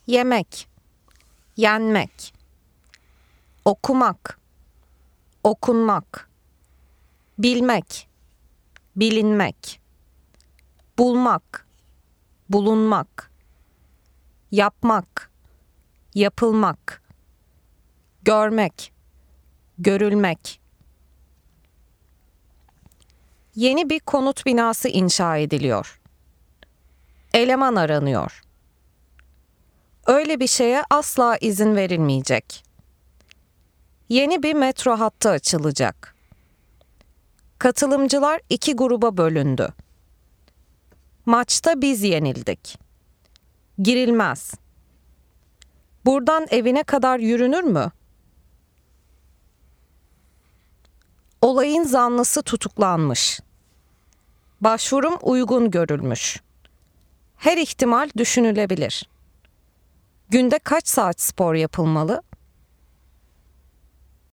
yemek, yenmek, okumak, okunmak, bilmek, bilinmek, bulmak, bulunmak, yapmak, yapılmak, görmek, görülmek. Yeni bir konut binası inşa ediliyor. Eleman aranıyor. Öyle bir şeye asla izin verilmeyecek. Yeni bir metro hattı açılacak. Katılımcılar 2 gruba bölündü. Maçta biz yenildik. Girilmez. Buradan evine kadar yürünür mü? Olayın zanlısı tutuklanmış. Başvurum uygun görülmüş. Her ihtimal düşünülebilir. Günde kaç saat spor yapılmalı?